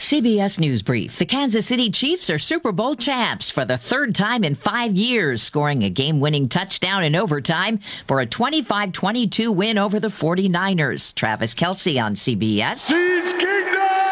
CBS News Brief. The Kansas City Chiefs are Super Bowl champs for the third time in 5 years, scoring a game-winning touchdown in overtime for a 25-22 win over the 49ers. Travis Kelce on CBS. Seize Kingdom!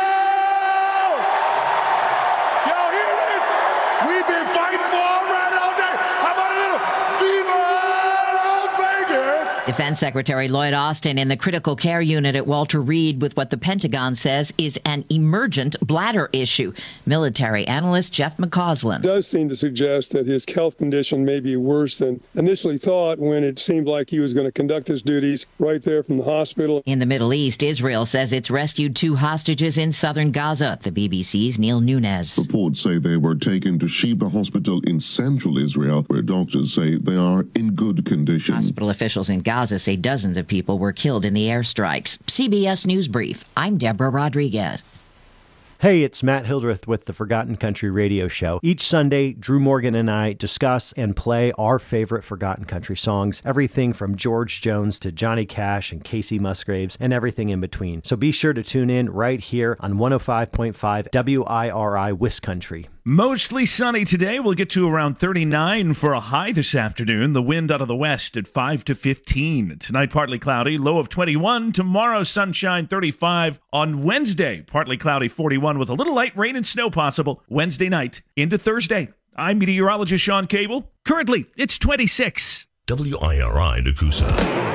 Y'all hear this? We've been fighting for all right all day. How about a little Viva Las Vegas? Defense Secretary Lloyd Austin in the critical care unit at Walter Reed with what the Pentagon says is an emergent bladder issue. Military analyst Jeff McCausland. It does seem to suggest that his health condition may be worse than initially thought when it seemed like he was going to conduct his duties right there from the hospital. In the Middle East, Israel says it's rescued 2 hostages in southern Gaza. The BBC's Neil Nunes. Reports say they were taken to Sheba Hospital in central Israel, where doctors say they are in good condition. Hospital officials in Gaza say dozens of people were killed in the airstrikes. CBS News Brief. I'm Deborah Rodriguez. Hey, it's Matt Hildreth with the Forgotten Country Radio Show. Each Sunday, Drew Morgan and I discuss and play our favorite Forgotten Country songs, everything from George Jones to Johnny Cash and Casey Musgraves and everything in between. So be sure to tune in right here on 105.5 WIRI Wiscountry. Mostly sunny today. We'll get to around 39 for a high this afternoon. The wind out of the west at 5 to 15. Tonight, partly cloudy, low of 21. Tomorrow, sunshine, 35. On Wednesday, partly cloudy, 41 with a little light rain and snow possible. Wednesday night into Thursday. I'm meteorologist Sean Cable. Currently, it's 26. WIRI Nakusa.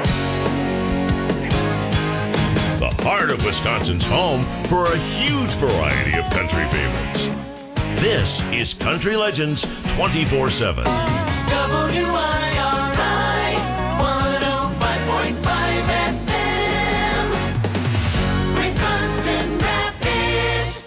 The heart of Wisconsin's home for a huge variety of country favorites. This is Country Legends 24/7. WIRI 105.5 FM, Wisconsin Rapids.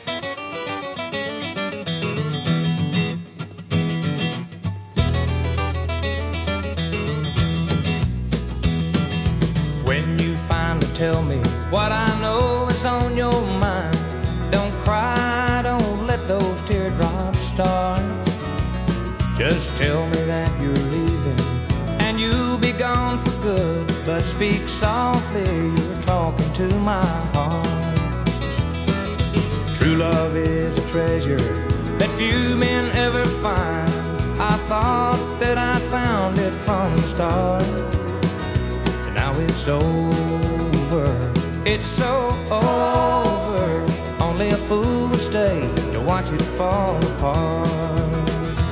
When you finally tell me what I know is on your mind, don't cry, don't let those teardrops start. Just tell me that you're leaving and you'll be gone for good, but speak softly, you're talking to my heart. True love is a treasure that few men ever find. I thought that I'd found it from the start, and now it's over. It's so over. Only a fool would stay to watch it fall apart.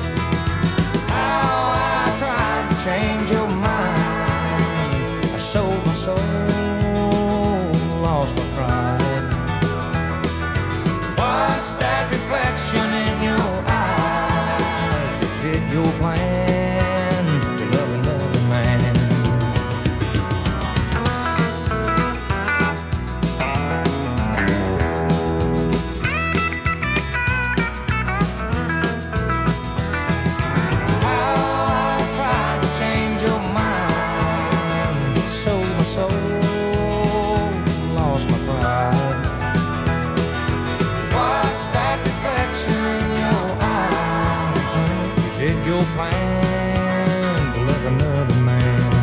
How I tried to change your mind, I sold my soul, lost my pride. What's that reflection in your eyes? Is it your plan to love another man? Plan to love another man.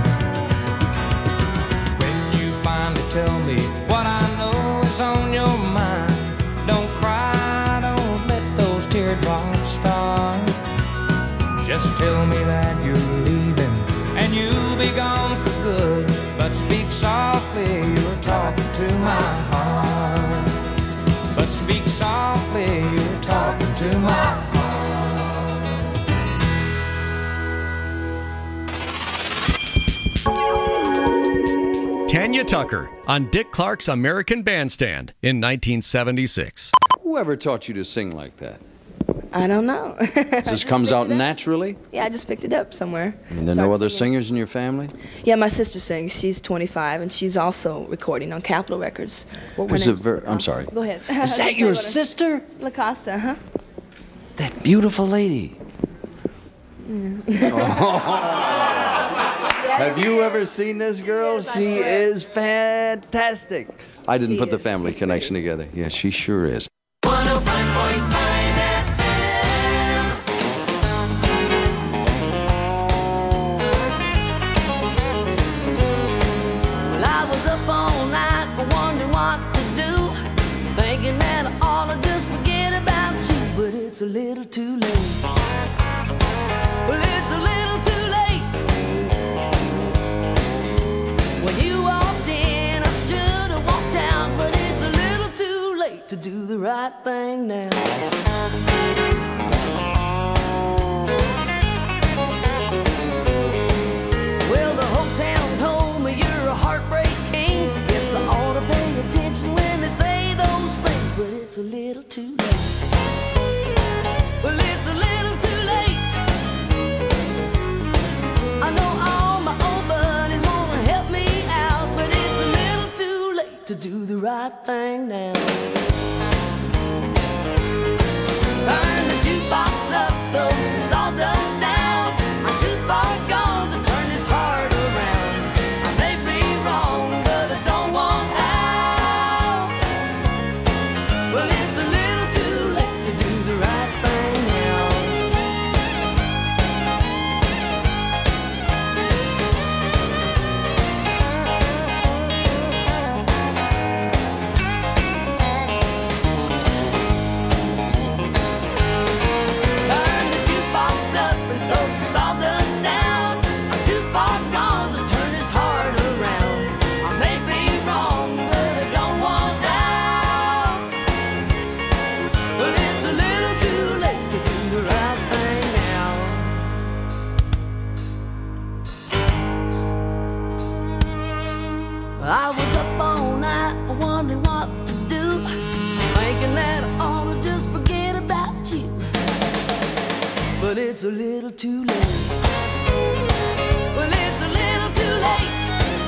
When you finally tell me what I know is on your mind, don't cry, don't let those teardrops start. Just tell me that you're leaving and you'll be gone for good, but speak softly, you're talking to my heart. But speak softly, you're talking to my heart. Tanya Tucker on Dick Clark's American Bandstand in 1976. Whoever taught you to sing like that? I don't know. It just comes out naturally? Yeah, I just picked it up somewhere. And there are no other singers in your family? Yeah, my sister sings. She's 25, and she's also recording on Capitol Records. What was the I'm sorry. Go ahead. Is that your sister? LaCosta, huh? That beautiful lady. Have you ever seen this girl? Yes, she is fantastic. I didn't put the family connection together. Yeah, she sure is. 105.5 FM. Well, I was up all night wondering what to do, thinking that I ought to just forget it's a little too late. Well, it's a little too late. When you walked in, I should have walked out, but it's a little too late to do the right thing now. Well, the whole town told me you're a heartbreak king. Yes, I ought to pay attention when they say those things, but it's a little too late. Well, it's a little too late. I know all my old buddies want to help me out, but it's a little too late to do the right thing now. Turn the jukebox up, throw some sawdust down. I'm too far gone to turn this heart around. I may be wrong, but I don't want out. Well, it's a little too late to do the right thing now. Turn the jukebox up and throw some sawdust down. I'm too far gone to turn this heart around. I may be wrong, but I don't want out. Well, it's a little too late to do the right thing now. I was up all night wondering what to do, thinking that I ought to just forget about you. But it's a little too late. Well, it's a little too late.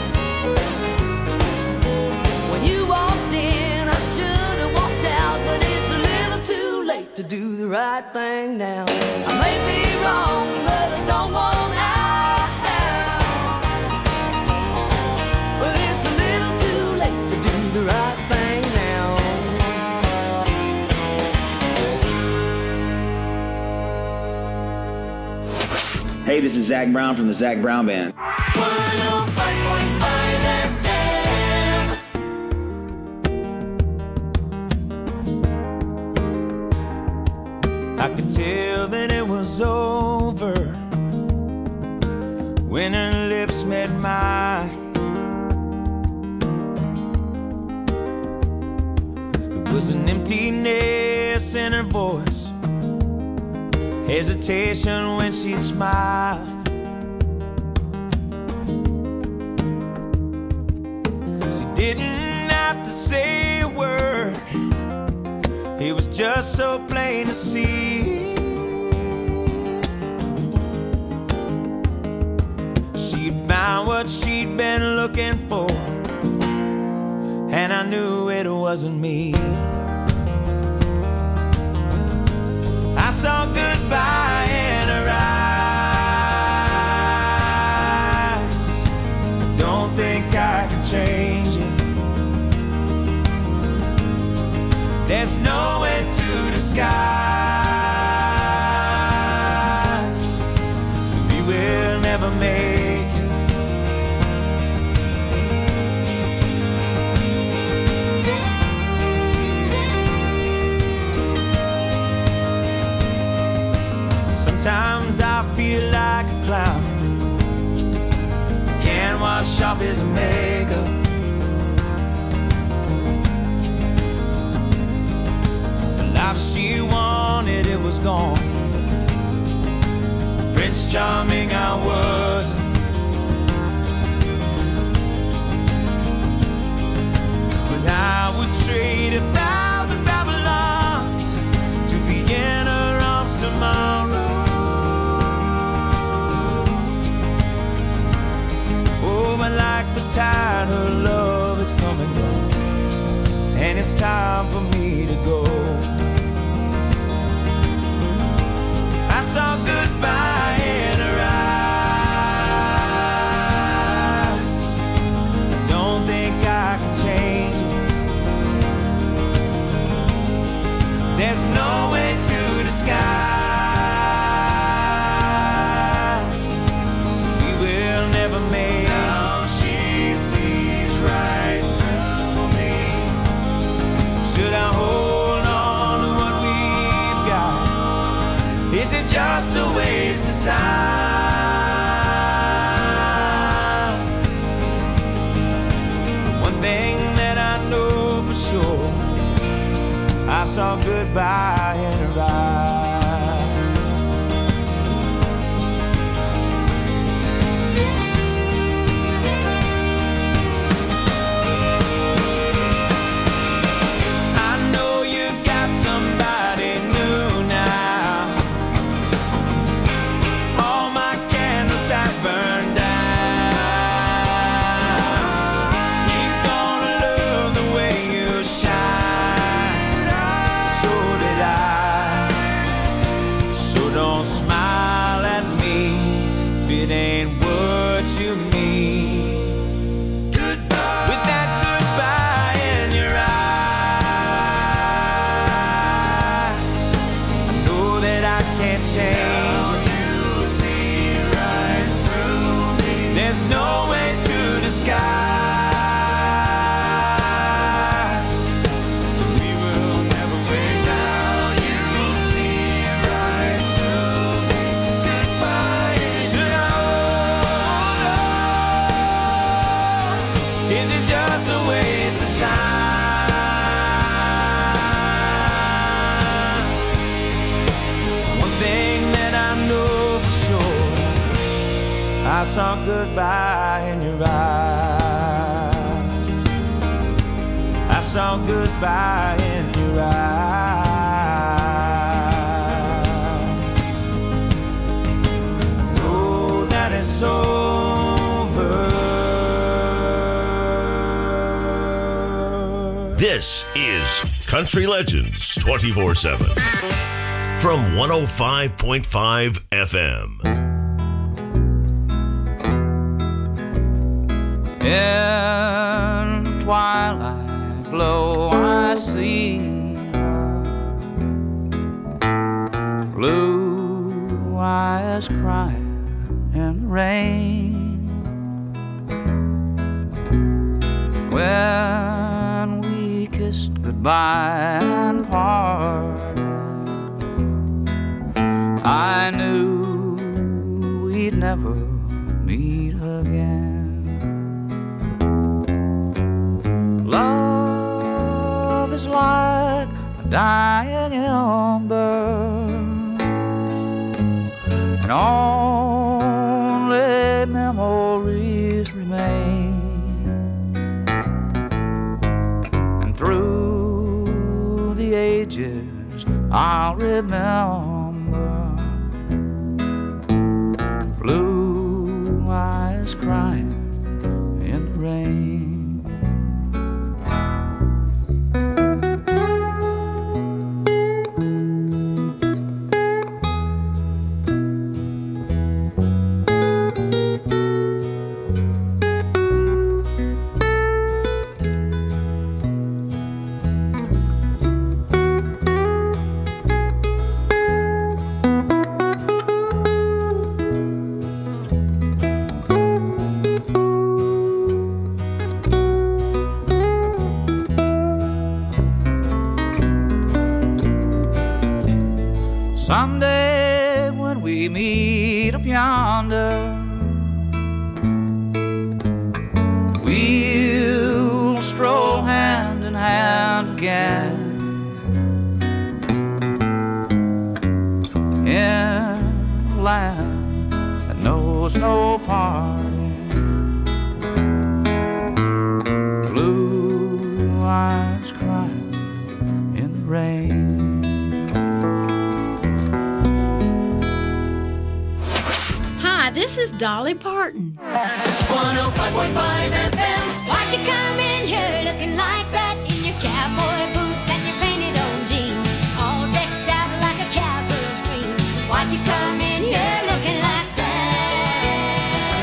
When you walked in, I should have walked out, but it's a little too late to do the right thing now. I may be wrong, but I don't want out. But it's a little too late to do the right thing now. Hey, this is Zach Brown from the Zach Brown Band. 105.5 FM. I could tell that it was over when her lips met mine. There was an emptiness in her voice, hesitation when she smiled. She didn't have to say a word, it was just so plain to see. She'd found what she'd been looking for, and I knew it wasn't me. I saw goodbye in her eyes. I don't think I can change it. There's no way to disguise. We will never make it. Sometimes I feel like a clown, can't wash off his makeup. The life she wanted, it was gone. Prince Charming, I wasn't. But I would trade 1,000 Babylons to be in her arms tomorrow. But like the tide, her love is come and gone, and it's time for me to go. I saw goodbye in her eyes. Don't think I can change it. There's no way to disguise. We will never make. Now she sees right through me. Should I hold saw goodbye in her eyes. I know you got somebody new now. All my candles have burned down. He's gonna love the way you shine. So did I. So don't smile at me if it ain't what you mean. Goodbye. With that goodbye in your eyes, I know that I can't change it. You see right through me. There's no way to disguise. We will never break down. You see right through me. Goodbye. Should I hold on? Is it just a waste of time? One thing that I know for sure, I saw goodbye in your eyes. I saw goodbye in your eyes. I know that it's over. This is Country Legends 24/7 from 105.5 FM. In twilight glow I see blue eyes crying in the rain. When we kissed goodbye and parted, I knew we'd never meet again. Love is like a dying ember, and only memories remain. And through the ages I'll remember blue eyes crying in the rain. Someday when we meet up yonder, we'll stroll hand in hand again in a land that knows no parting. Blue eyes crying in the rain. This is Dolly Parton. 105.5 FM. Why'd you come in here looking like that in your cowboy boots and your painted on jeans, all decked out like a cowgirl's dream? Why'd you come in here looking like that?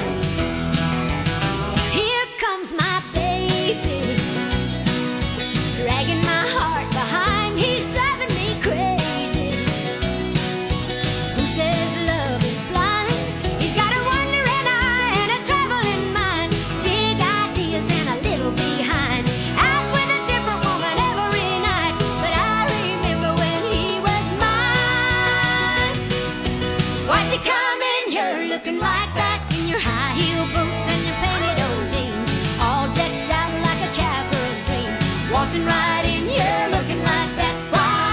Here comes my baby, dragging my heart behind. He's driving me crazy. Who says love is blind? He's got a wandering eye and a traveling mind, big ideas and a little behind. Out with a different woman every night, but I remember when he was mine. Why'd you come in here looking like that in your high heel boots and your painted old jeans, all decked out like a cowgirl's dream, waltzing right in here looking like that? Why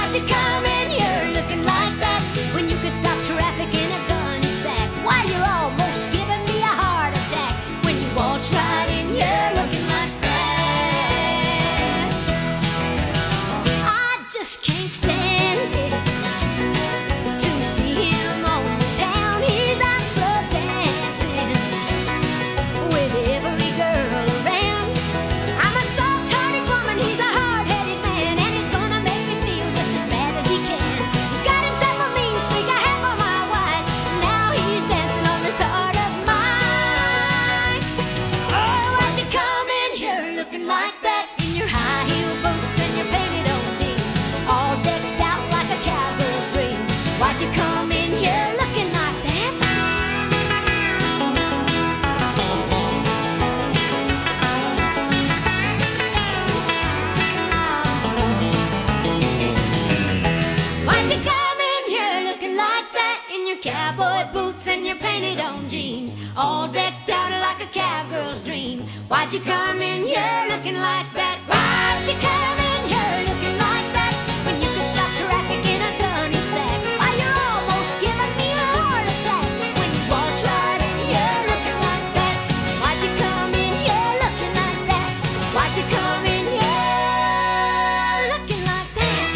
rhinestone jeans, all decked out like a cowgirl's dream. Why'd you come in here looking like that? Why'd you come in here looking like that? When you could stop traffic in a gunny sack. Why, you're almost giving me a heart attack. When you waltz right in here looking like that. Why'd you come in here looking like that? Why'd you come in here looking like that?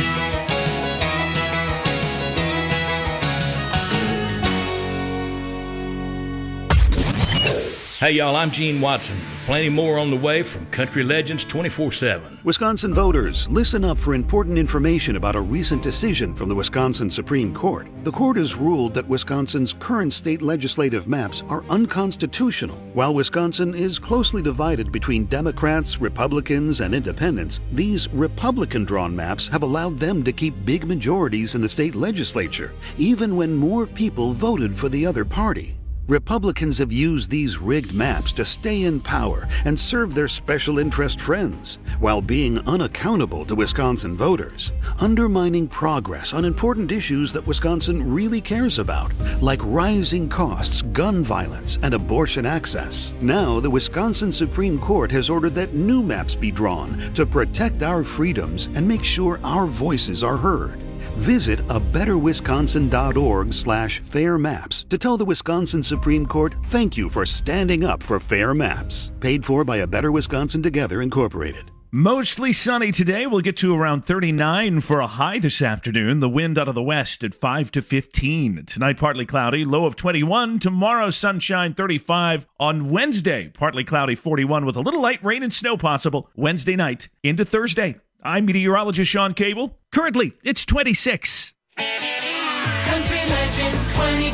Hey y'all, I'm Gene Watson. Plenty more on the way from Country Legends 24/7. Wisconsin voters, listen up for important information about a recent decision from the Wisconsin Supreme Court. The court has ruled that Wisconsin's current state legislative maps are unconstitutional. While Wisconsin is closely divided between Democrats, Republicans, and independents, these Republican-drawn maps have allowed them to keep big majorities in the state legislature, even when more people voted for the other party. Republicans have used these rigged maps to stay in power and serve their special interest friends, while being unaccountable to Wisconsin voters, undermining progress on important issues that Wisconsin really cares about, like rising costs, gun violence, and abortion access. Now, the Wisconsin Supreme Court has ordered that new maps be drawn to protect our freedoms and make sure our voices are heard. Visit abetterwisconsin.org/fair maps to tell the Wisconsin Supreme Court thank you for standing up for fair maps. Paid for by A Better Wisconsin Together, Incorporated. Mostly sunny today. We'll get to around 39 for a high this afternoon. The wind out of the west at 5 to 15. Tonight, partly cloudy, low of 21. Tomorrow, sunshine, 35. On Wednesday, partly cloudy, 41 with a little light rain and snow possible. Wednesday night into Thursday. I'm meteorologist Sean Cable. Currently, it's 26. Country Legends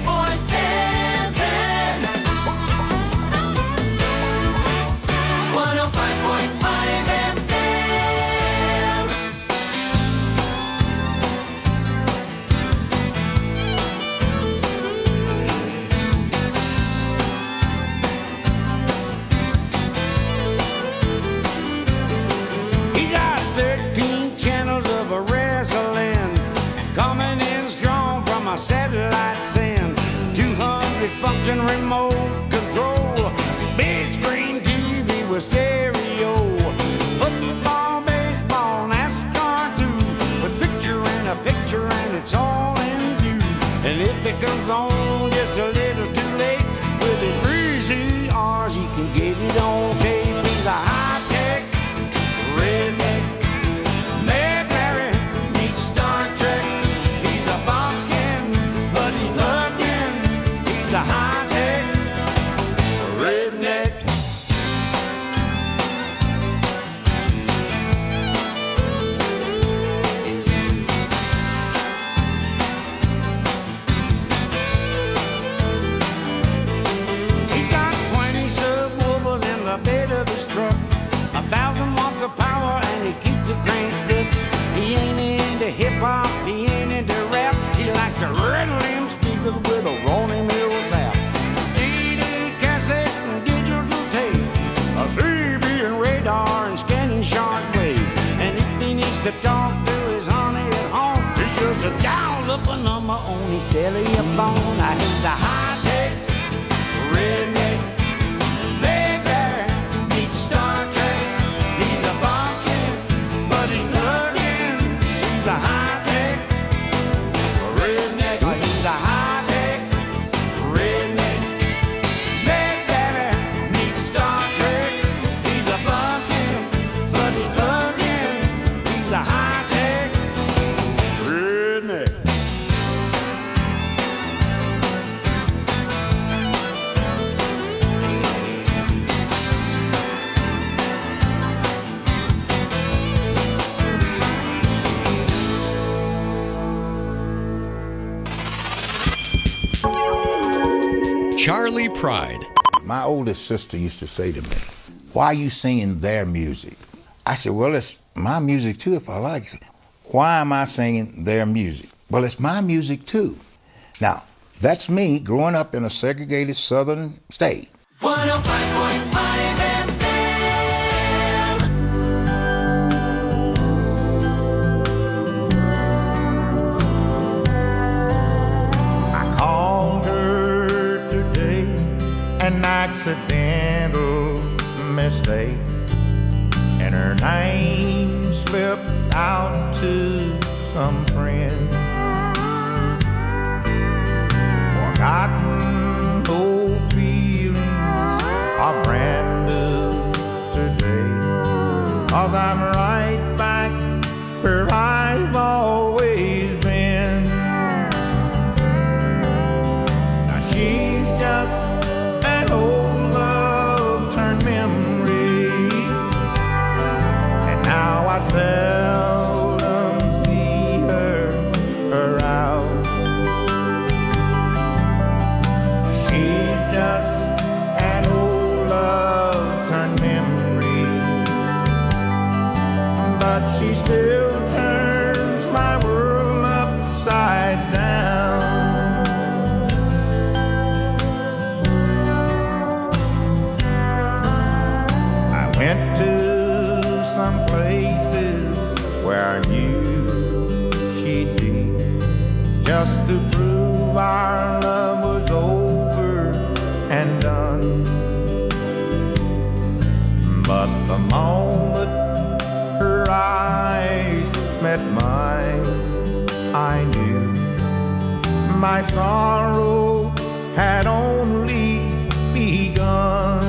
24/7. 105.5 FM. He got 13 channels of a wrestling, coming in strong from a satellite send. 200 function remote control, big screen TV with stereo. Football, baseball, NASCAR too, with picture and a picture and it's all in view. And if it comes on just a little too late, with his 3 CRs he can get it on tape. He's a high-tech redneck. Mayberry meets Star Trek. He's a bumpkin, but he's plugged in. He's a high-tech redneck. He's got 20 subwoofers in the bed of his truck, 1,000 watts of power, and he keeps it cranked up. He ain't into hip-hop, he ain't into rap. He likes to rattle them speakers with a rolling mill zap. CD, cassette, and digital tape, a CB and radar and scanning short waves. And if he needs to talk to his honey at home, he just dials up a number on his telephone. Now he's a high-tech redneck. Baby meets Star Trek. He's a bumpkin, but he's plugged in. He's a high-tech redneck. He's a high-tech redneck. Baby meets Star Trek. He's a bumpkin, but he's plugged in. He's a high-tech redneck. Charlie Pride. My oldest sister used to say to me, "Why are you singing their music?" I said, "Well, it's my music too if I like it." "Why am I singing their music?" "Well, it's my music too." Now, that's me growing up in a segregated southern state. 105.5 FM. I called her today. an accidental mistake, and her name slipped out to some friend. Forgotten old feelings are brand new today, 'cause I'm right back where I've always been. Now she's just an old love turned memory, and now I seldom see her around. She's just an old love turned memory, but she still turns my world upside down. I went to some places where I knew she'd be, just to prove our love was over and done. But the moment her eyes met mine, I knew my sorrow had only begun.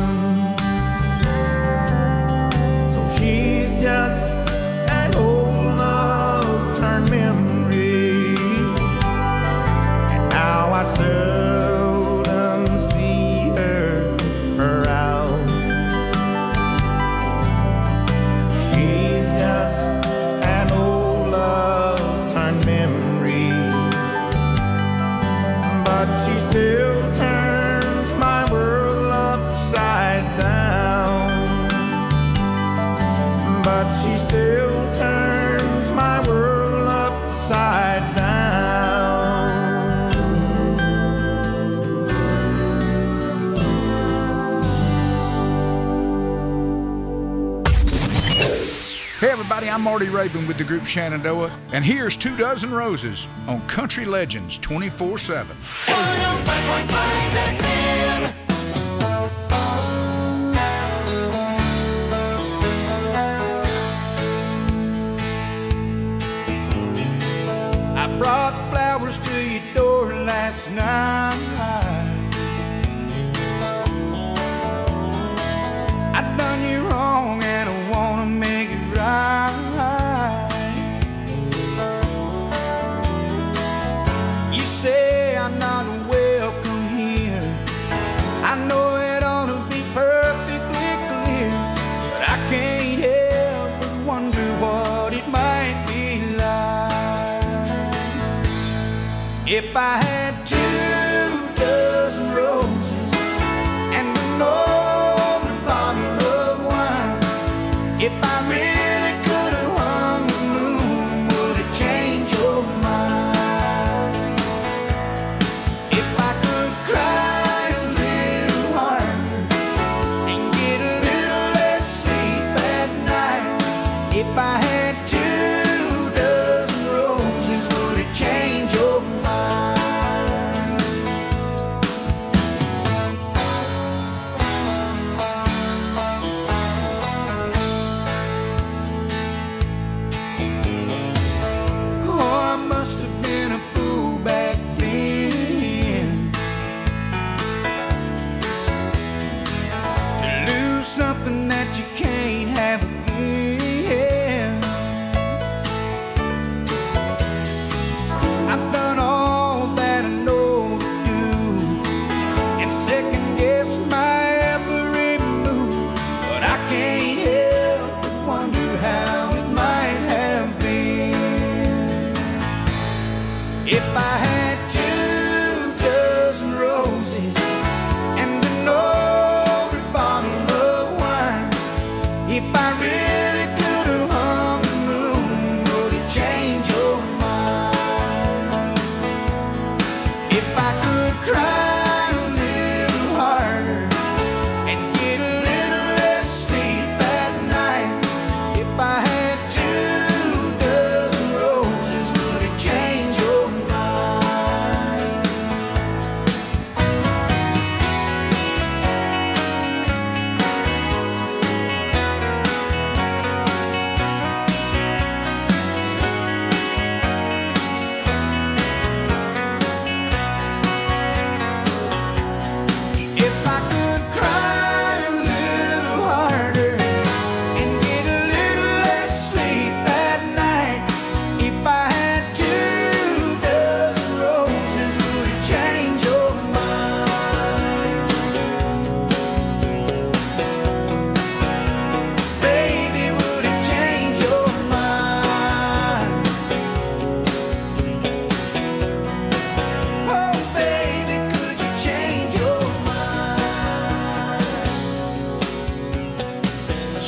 So she's just an old love turned memory, and now I seldom see her around. She's just an old love turned memory, but she still turns my world upside down. But she still turns my world upside down. Hey everybody, I'm Marty Rabin with the group Shenandoah, and here's 24 Roses on Country Legends 24/7. I brought flowers to your door last night. I done you wrong and I wanna make it right. You say I'm not welcome here. I know it ought to be perfectly clear, but I can't help but wonder what it might be like if I had 24 roses and an open bottle of wine. If I really could have hung the moon, would it change your mind? If I could cry a little harder and get a little less sleep at night. If I had 24 roses, would it change your mind? Oh, I must have been a fool back then to lose something that you can't have again. I've done all that I know to do and second guess my every move, but I can't help but wonder how it might have been if I had 24 roses and an old bottle of wine.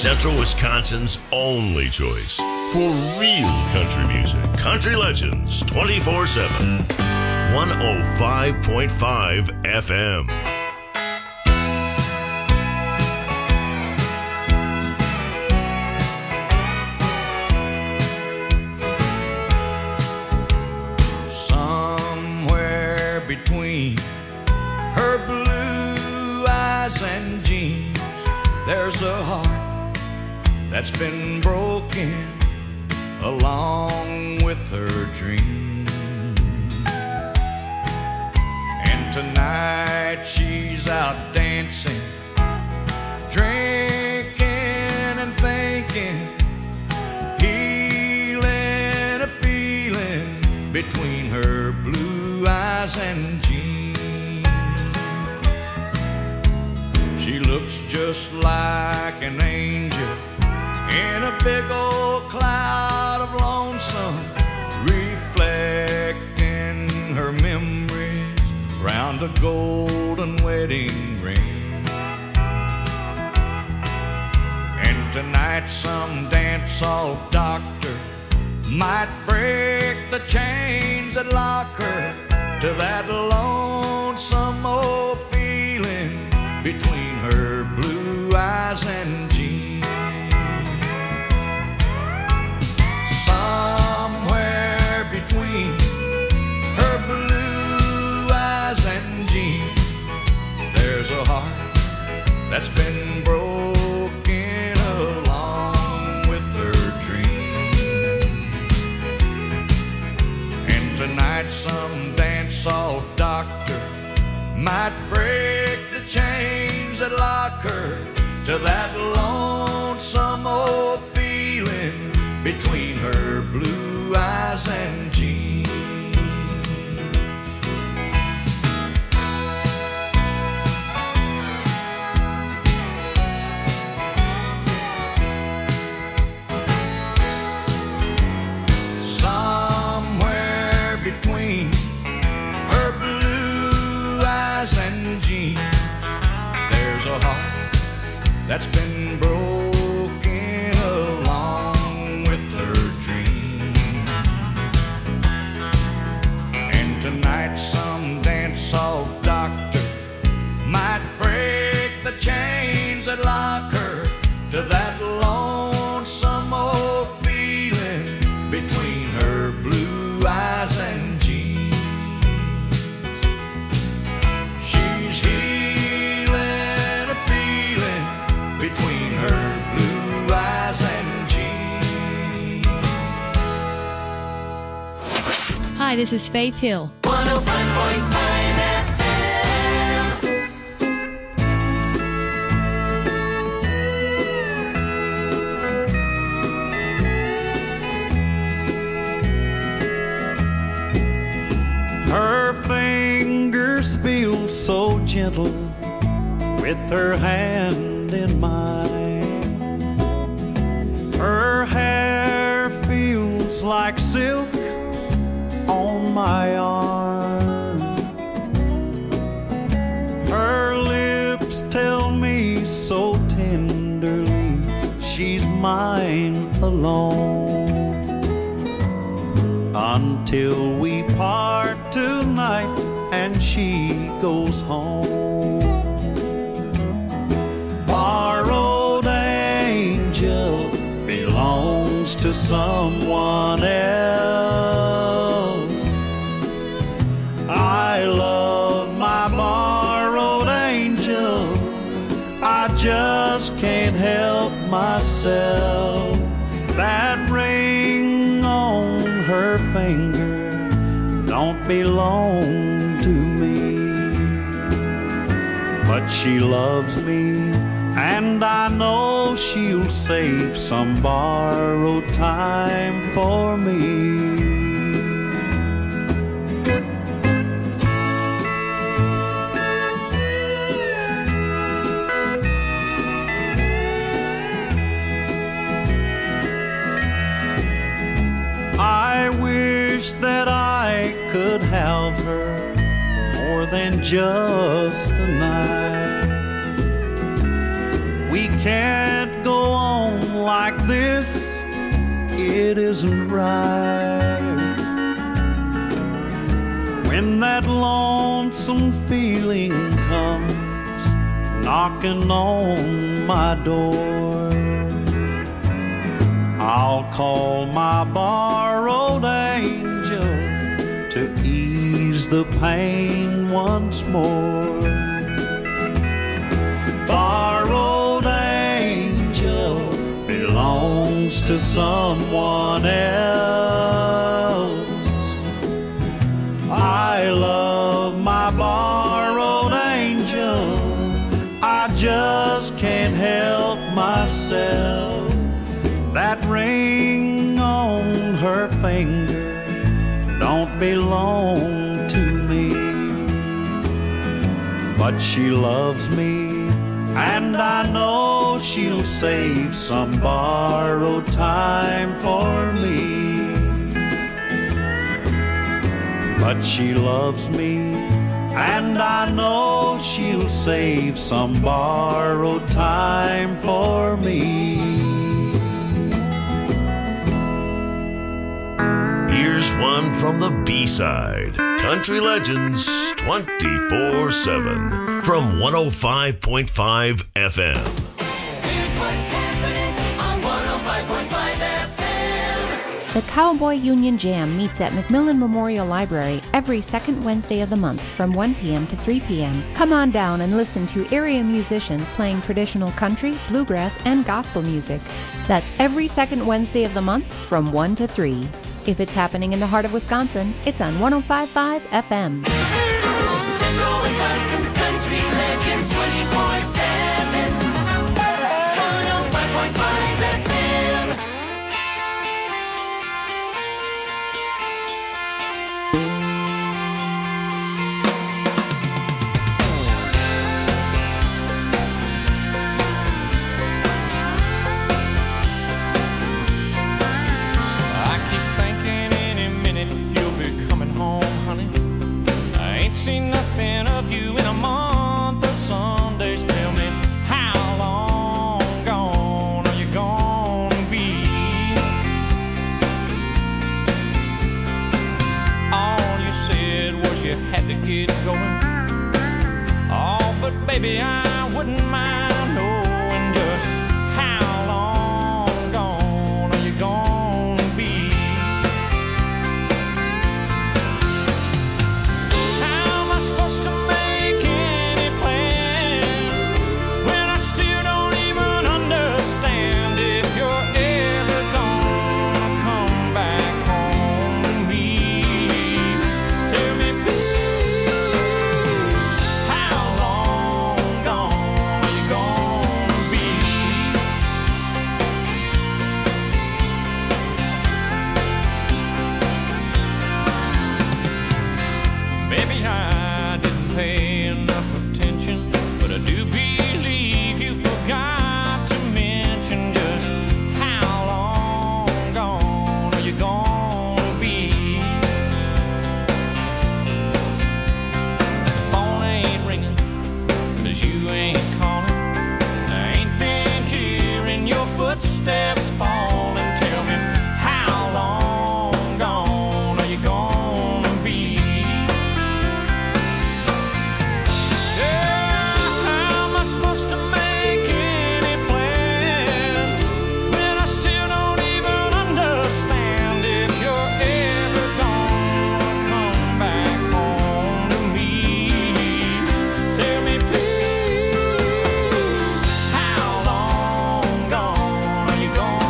Central Wisconsin's only choice for real country music. Country Legends 24/7. 105.5 FM. Somewhere between her blue eyes and jeans, there's a heart that's been broken along with her dreams. And tonight she's out dancing, drinking and thinking, healing a feeling between her blue eyes and jeans. She looks just like an angel in a big old cloud of lonesome, reflecting her memories round a golden wedding ring. And tonight some dance-hall doctor might break the chains that lock her to that lonesome old feeling between her blue eyes and jeans. Somewhere between her blue eyes and jeans, there's a heart that's been broken along with her dreams. And tonight some dance-hall doctor might break the chains that lock her to that lonesome old feeling between her blue eyes and jeans. Somewhere between her blue eyes and jeans, there's a heart that's been broken along with her dreams. And tonight some dance-hall doctor might break the chains that lock her to that lonesome old feeling between her blue eyes and jeans. She's healing a feeling between her blue eyes and jeans. Hi, this is Faith Hill. 105.5 Her fingers feel so gentle with her hand in mine. Her hair feels like silk on my arm. Her lips tell me so tenderly she's mine alone. Until we part tonight and she goes home. Borrowed angel belongs to someone else. I love my borrowed angel, I just can't help myself. That ring on her finger don't belong to me, but she loves me, and I know she'll save some borrowed time for me. I wish that I could have her more than just a night. We can't go on it isn't right. When that lonesome feeling comes knocking on my door, I'll call my borrowed angel to ease the pain once more. Borrowed angel belongs to someone else. I love my borrowed angel, I just can't help myself. That ring on her finger don't belong to me, but she loves me, and I know she'll save some borrowed time for me. But she loves me, and I know she'll save some borrowed time for me. Here's one from the B-side. Country Legends 24/7 from 105.5 FM. Here's what's happening on 105.5 FM. The Cowboy Union Jam meets at McMillan Memorial Library every second Wednesday of the month from 1 p.m. to 3 p.m. Come on down and listen to area musicians playing traditional country, bluegrass, and gospel music. That's every second Wednesday of the month from 1 to 3. If it's happening in the heart of Wisconsin, it's on 105.5 FM. Central Wisconsin's Country Legends 24/7. 105.5 FM. Seen nothing of you in a month of Sundays. Tell me, how long gone are you gonna be? All you said was you had to get going. Oh, but baby, I wouldn't mind knowing just how long gone are you gonna be? Supposed to make any plans when I still don't even understand if you're ever gonna come back home to me. Tell me please, how long gone are you gonna be? Baby, I didn't pay enough attention, but I do believe you forgot to mention just how long gone are you gonna be? The phone ain't ringing, 'cause you ain't calling. I ain't been hearing your footsteps falling. Tell me, how long gone are you gonna be? Supposed to make any plans when I still don't even understand if you're ever gonna come back home to me. Tell me please, how long gone are you gonna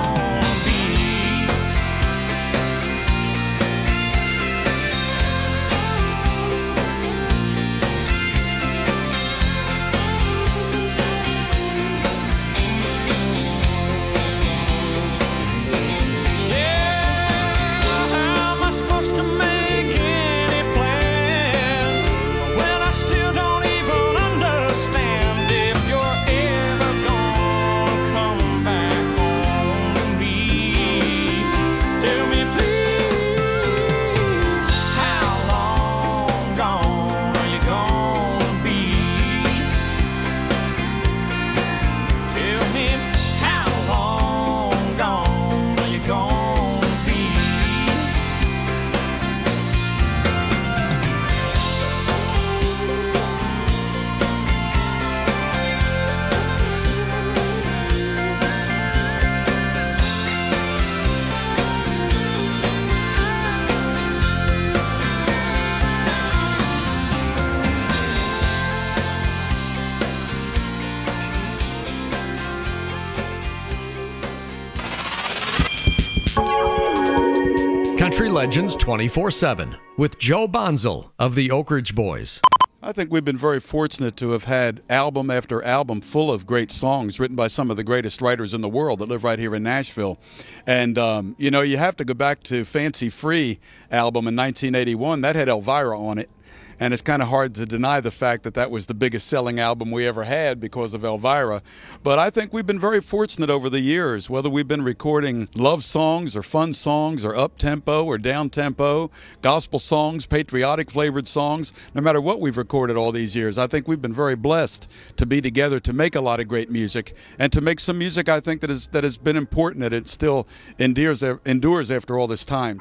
Country Legends 24/7 with Joe Bonzel of the Oak Ridge Boys. I think we've been very fortunate to have had album after album full of great songs written by some of the greatest writers in the world that live right here in Nashville. And, you have to go back to Fancy Free album in 1981. That had Elvira on it. And it's kind of hard to deny the fact that that was the biggest selling album we ever had because of Elvira. But I think we've been very fortunate over the years, whether we've been recording love songs or fun songs or up-tempo or down-tempo, gospel songs, patriotic flavored songs, no matter what we've recorded all these years. I think we've been very blessed to be together to make a lot of great music and to make some music I think that has been important, that it still endures after all this time.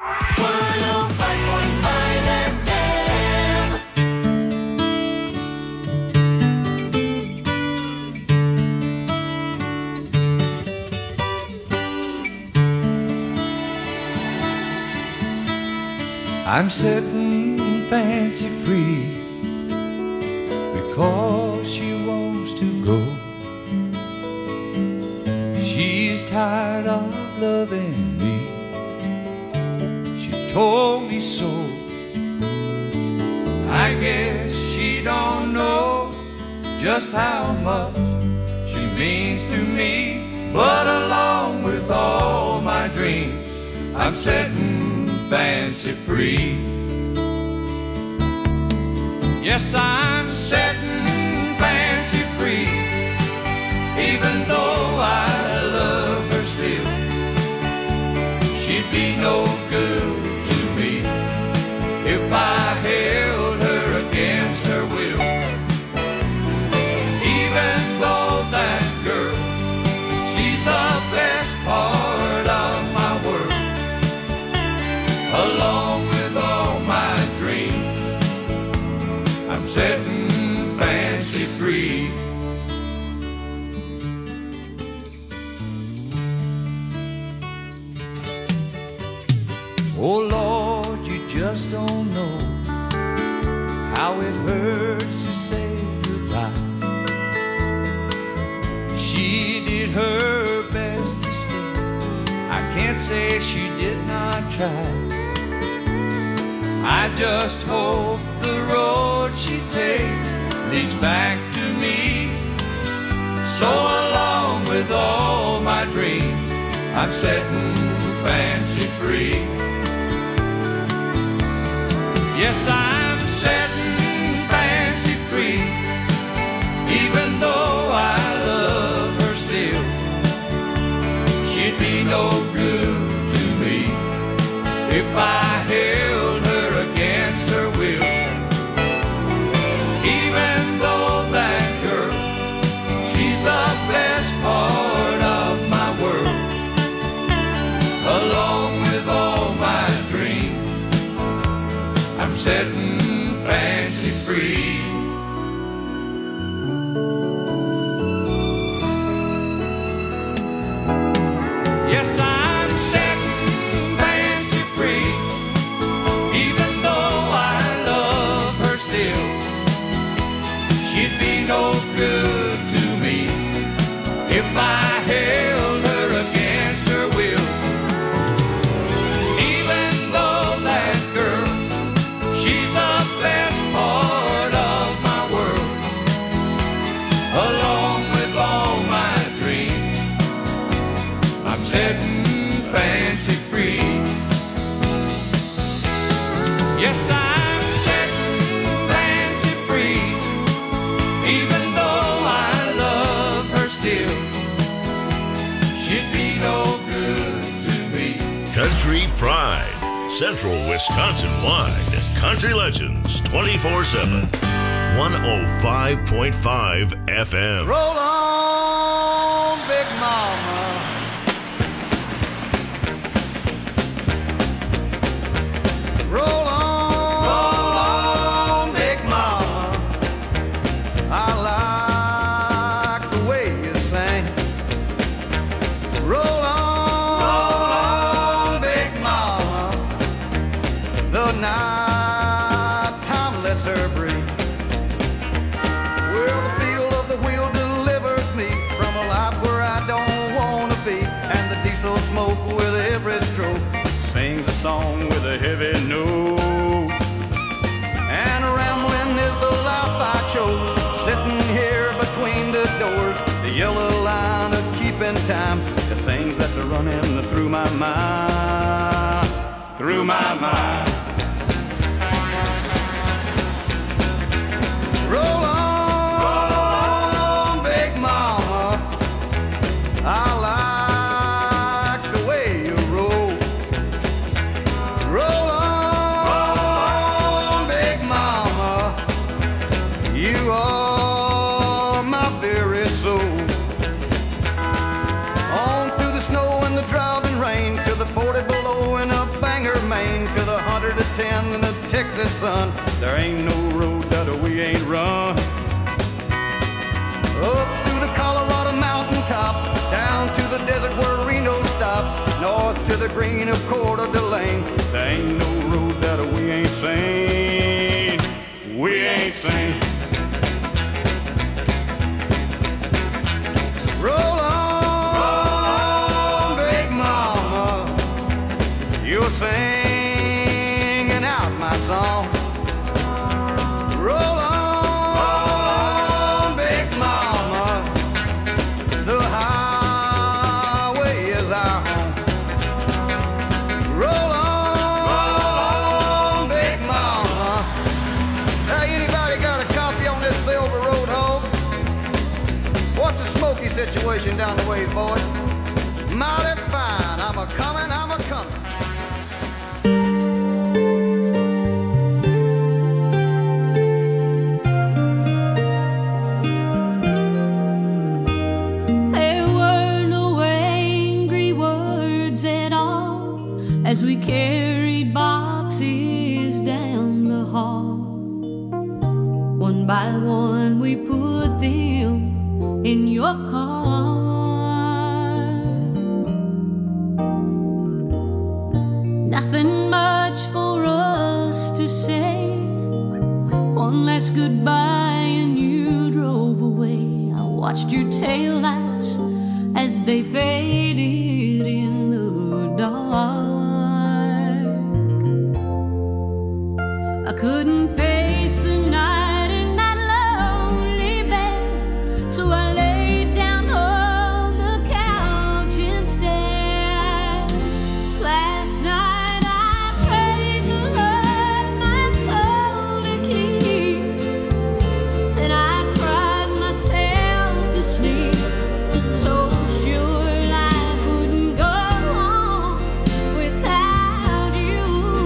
I'm setting Fancy free because she wants to go. She's tired of loving me. She told me so. I guess she don't know just how much she means to me. But along with all my dreams, I'm setting Fancy free. Yes, I'm setting Fancy free, even though I love her still. She'd be no good to me if I held her against her will. Even though that girl, she's the best part of my world. Along with all my dreams, I'm setting Fancy free. Oh Lord, you just don't know how it hurts to say goodbye. She did her best to stay. I can't say she did not try. I just hope the road she takes leads back to me. So along with all my dreams, I'm setting Fancy free. Yes, I'm setting Fancy free, even though I love her still. She'd be no good to me if I held her against her will. Even though that girl, she's the best part of my world. Along with all my dreams, I'm setting Fancy free. Yes, I'm setting Fancy free, even though I love her still. She'd be no good to me if I held her against her will. Even though that girl, she's the best part of my world. Along with all my dreams, I'm setting Fancy free. Yes, I'm setting Fancy free, even though I love her still. She'd be no good to me. Country Pride, Central Wisconsin wide. Country Legends 24/7. 105.5 FM. Roll on, Big Mama. Roll on, Big Mama. I like the way you sing. Roll on, Big Mama. The night time lets her breathe. Well, the feel of the wheel delivers yellow line of keeping time. The things that's running through my mind, through my mind. Roll on, Big Mama, I like the way you roll. Roll on, Big Mama, you are my very soul. On through the snow and the driving rain, to the 40 below in a Bangor, Maine, to the 110 in the Texas sun. There ain't no road that we ain't run. Up through the Colorado mountain tops, down to the desert where Reno stops, north to the green of Coeur d'Alene. There ain't no road that we ain't seen. We ain't seen. Roll on, Big Mama, you're singing out my song. Roll on, Big Mama, the highway is our home. Roll on, Big Mama. Hey, anybody got a copy on this Silver Road home? What's the smoky situation down the ways, boys? Mighty fine. I'm a-comin', I'm a-comin'. As we carried boxes down the hall, one by one we put them in your car. Nothing much for us to say, one last goodbye and you drove away. I watched your taillights as they faded in the dark. I couldn't face the night in that lonely bed, so I laid down on the couch instead. Last night I prayed the Lord my soul to keep, then I cried myself to sleep, so sure life wouldn't go on without you.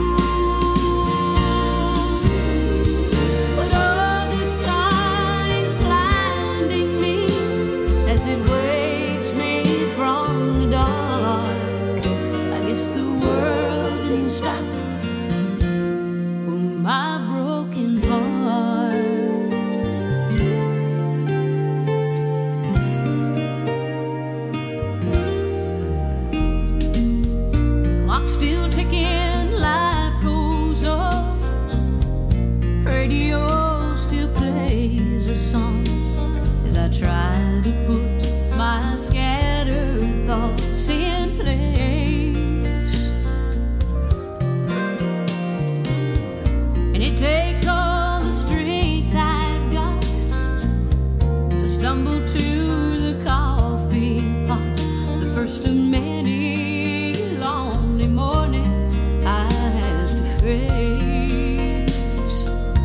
But oh, the sun is blinding me as it wakes me from the dark. I guess the world didn't stop for my broken heart. Clock still ticking, life goes on. Radio still plays a song as I try to put my scattered thoughts in place. And it takes all the strength I've got to stumble to the coffee pot, the first of many lonely mornings I have to face.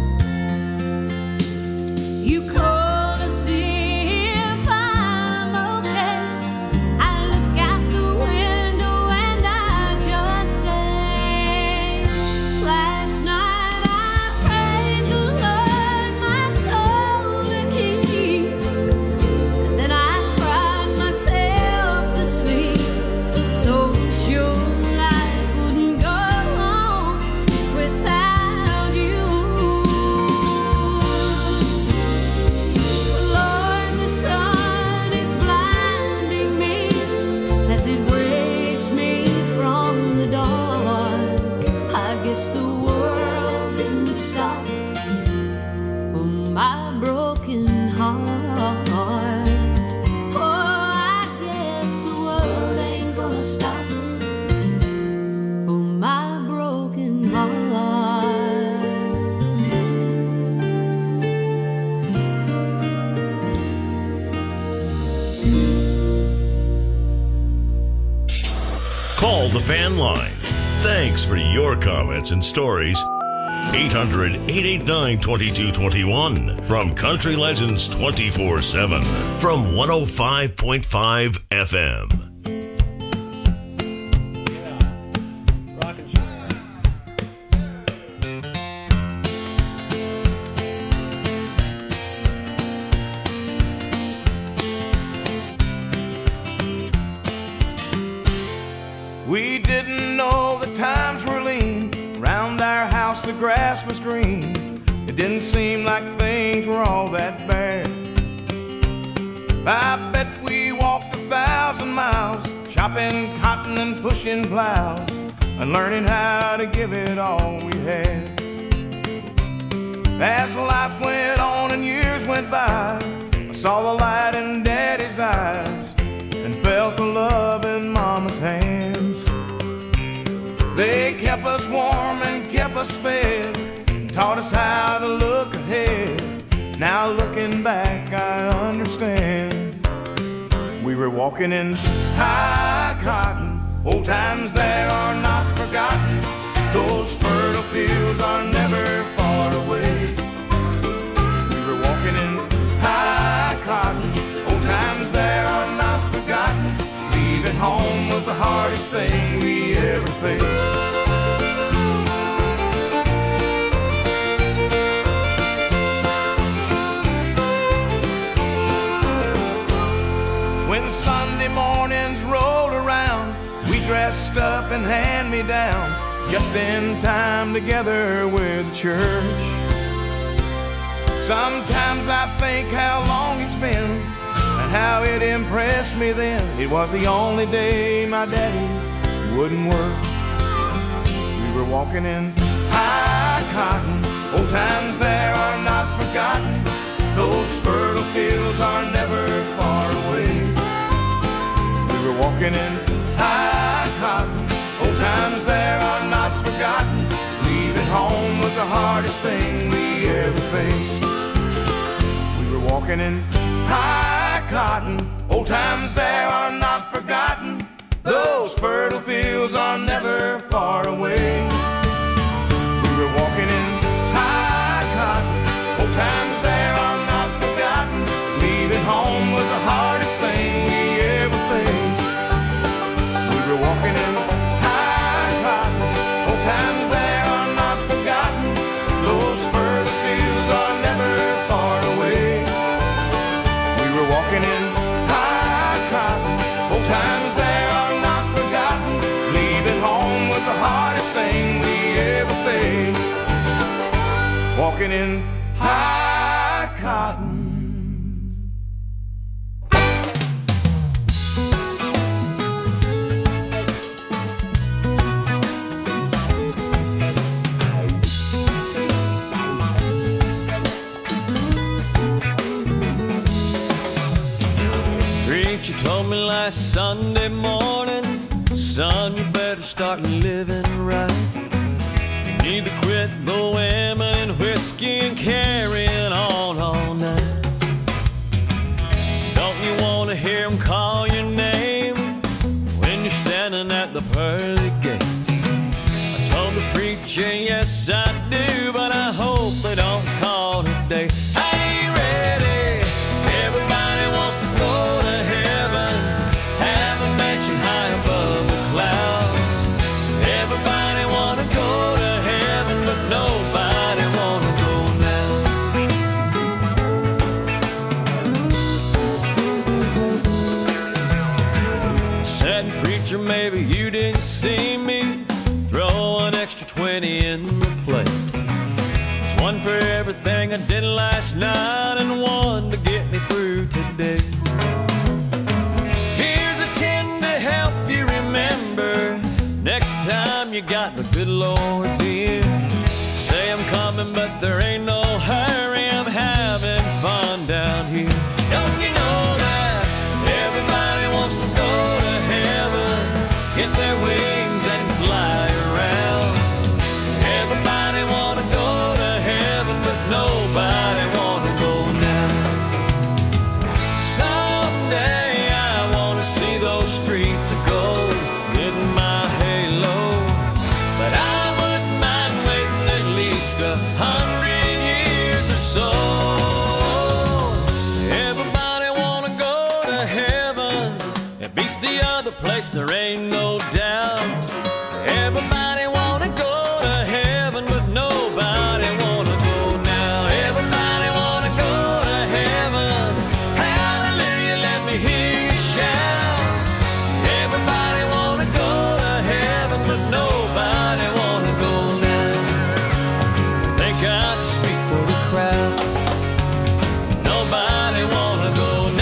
You call to see if I'm okay. I look out the window and I just say, last night I prayed the Lord my soul to keep, Call the fan line. Thanks for your comments and stories. 800-889-2221 from Country Legends 24/7 from 105.5 FM. We didn't know the times were lean. Round our house the grass was green. It didn't seem like things were all that bad. I bet we walked 1,000 miles, chopping cotton and pushing plows, and learning how to give it all we had. As life went on and years went by, I saw the light in Daddy's eyes and felt the love in Mama's hands. They kept us warm and kept us fed, and taught us how to look ahead. Now looking back, I understand. We were walking in high cotton. Old times there are not forgotten. Those fertile fields are never far away. We were walking in high cotton. Old times there are not forgotten. Leaving home was the hardest thing we ever faced. When Sunday mornings rolled around, we dressed up in hand-me-downs, just in time together with the church. Sometimes I think how long it's been and how it impressed me then. It was the only day my daddy wouldn't work. We were walking in high cotton. Old times there are not forgotten. Those fertile fields are never far away. We were walking in high cotton. Old times there are not forgotten. Leaving home was the hardest thing we ever faced. We were walking in high cotton. Old times there are not forgotten. Those fertile fields are never far away. We were walking in high cotton. Old times there are not forgotten. Leaving home was the hardest thing we ever faced. We were walking in high cotton. Old times there are not forgotten. Those fertile fields are never far away. We were walking in high cotton. Old times there are not forgotten. Leaving home was the hardest thing we ever faced. Walking in high cotton. Preacher told me last Sunday morning, son, you better start living right. You need to quit the women and whiskey and carrying on all night. Don't you want to hear them call your name when you're standing at the pearly gates? I told the preacher, yes I do, but I hope they don't call today. I ain't ready. Everybody wants to go to heaven, have a mansion high above the clouds. Everybody want to go to heaven, but nobody want to go now. Said, preacher, maybe you didn't see me throw an extra 20 in the plate. It's one for everything I did last night and one to get me through today. Here's a 10 to help you remember next time you got the good Lord's ear. Say I'm coming, but there ain't no hurry. I'm having fun down here. Don't you know that everybody wants to go to heaven, get their wings and fly around? Everybody want to go to heaven, but nobody want to go now. Someday I want to see those streets of gold, getting my head beats the other place, there ain't no doubt. Everybody wanna go to heaven, but nobody wanna go now. Everybody wanna go to heaven. Hallelujah, let me hear you shout. Everybody wanna go to heaven, but nobody wanna go now. I think I can speak for the crowd. Nobody wanna go now.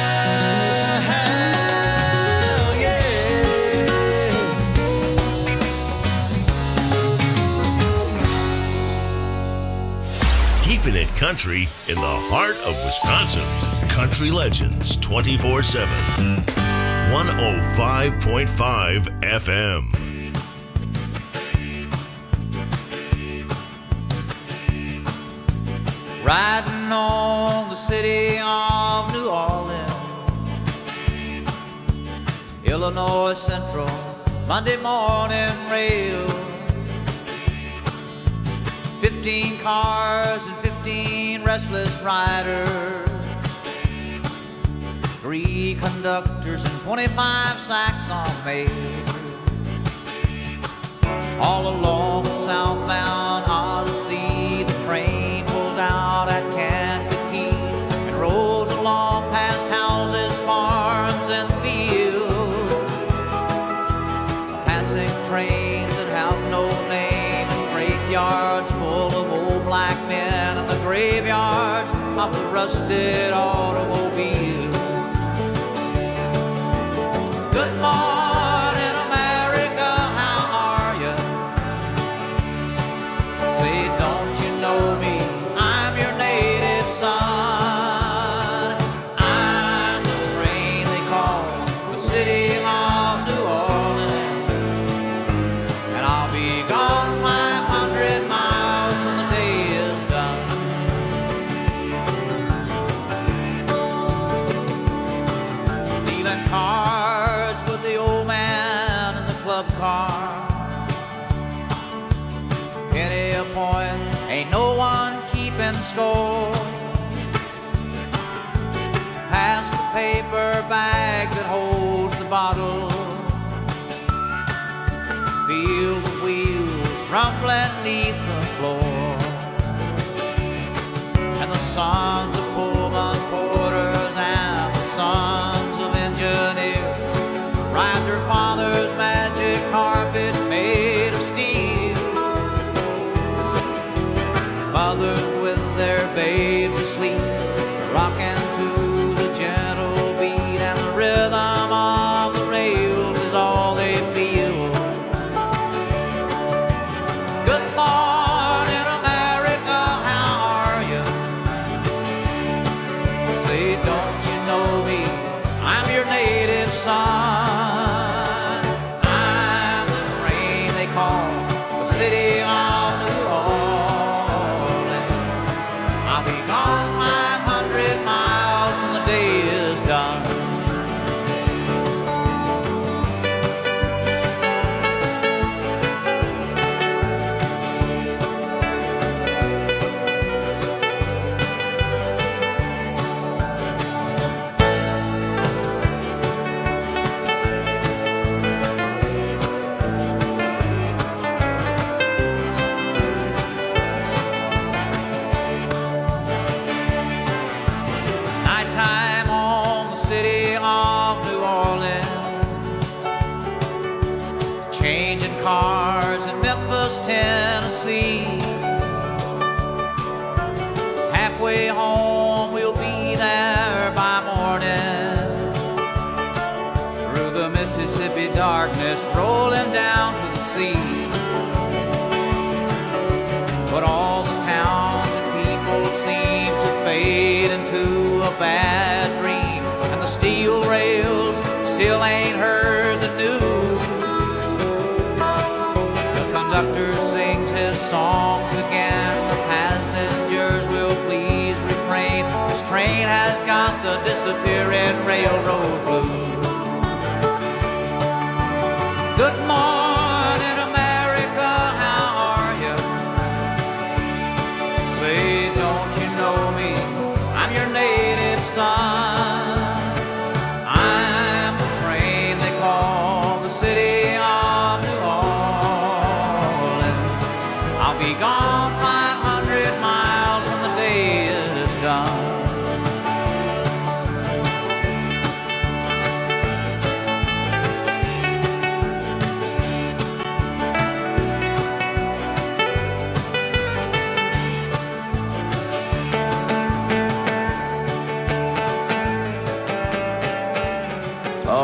Keeping it country in the heart of Wisconsin. Country Legends 24/7. 105.5 FM. Riding on the city of New Orleans, Illinois Central, Monday morning rail. 15 cars and 15 restless riders, 3 conductors and 25 sacks on mail. All along the southbound Odyssey, the train pulled out at Kankakee and rolls along past houses, farms, and fields, passing trains that have no name and freight yards full of old black men and the graveyards of the rusted automobiles. Good morning, America, how are you? Say, don't you know me? I'm your native son. I'm the train they call the city of New Orleans, and I'll be gone 500 miles when the day is done. Dealing cards with the old man in the club car. Penny a point, ain't no one keeping score. Pass the paper bag that holds the bottle. Feel the wheels rumbling neath the floor. And the sons of Pullman porters and the sons of engineers ride their father's magic carpet made of steel. Mothers with their babes asleep, rocking to the gentle beat and the rhythm of the rail.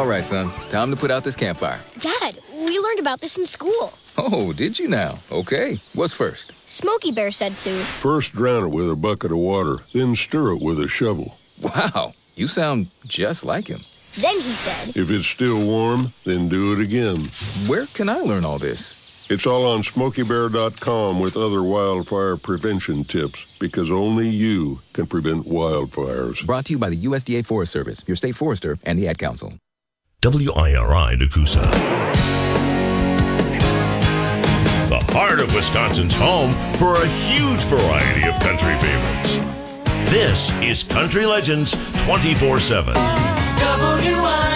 All right, son. Time to put out this campfire. Dad, we learned about this in school. Oh, did you now? Okay. What's first? Smokey Bear said to. First drown it with a bucket of water, then stir it with a shovel. Wow, you sound just like him. Then he said. If it's still warm, then do it again. Where can I learn all this? It's all on SmokeyBear.com with other wildfire prevention tips, because only you can prevent wildfires. Brought to you by the USDA Forest Service, your state forester, and the Ad Council. WIRI Nakusa. The heart of Wisconsin's home for a huge variety of country favorites. This is Country Legends 24/7. WIRI.